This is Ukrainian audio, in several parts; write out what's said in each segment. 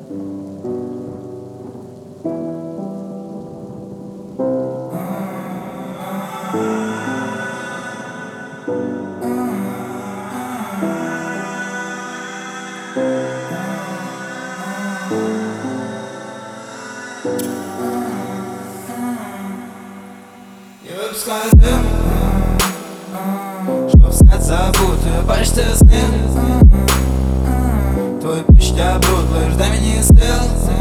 Я випускаю дим, щоб все забути, бачите з ним. Твої почуття бруд, лиш дай мені сил,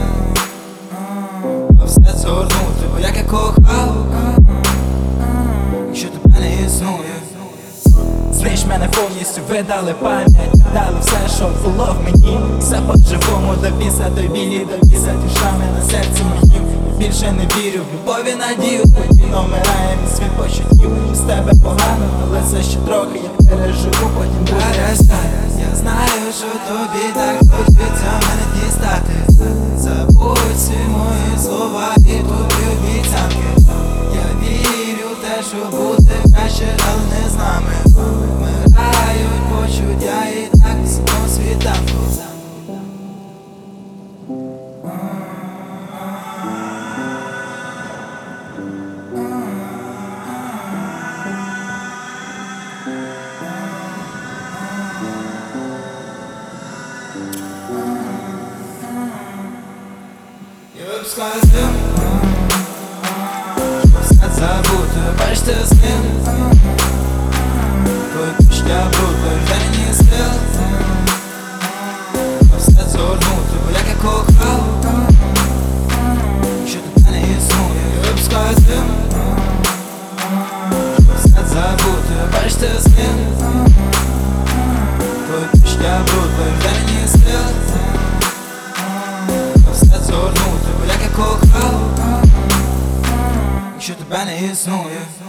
а все це горнути, бо як я кохав, якщо тебе не існує. Злиш мене повністю, видали пам'ять, дали все, що було в мені. Все по-живому, до біса, до білі, до біса, ті шрами на серці моїм. Більше не вірю в любові, надію, тоді номирає мій світ почуттів. З тебе погано, але це ще трохи, я переживу, потім буде. Я знаю, що тобі так хочеться мене дістати. Забудь всі мої слова і тобі обіцянки. Я вірю в те, що буде краще, але не з нами. Вмирають почуття і так всього світанку. Я випускаю дим, щоб все забути, бачите з ним. Твої почуття бруд, лиш дай мені сил, а все це горнути, бо як я кохав, якщо тебе не існує. Я випускаю дим, щоб все забути, бачите з ним. Твої почуття бруд, лиш дай мені сил, а все це горнути, бо як я кохав, якщо тебе не існує.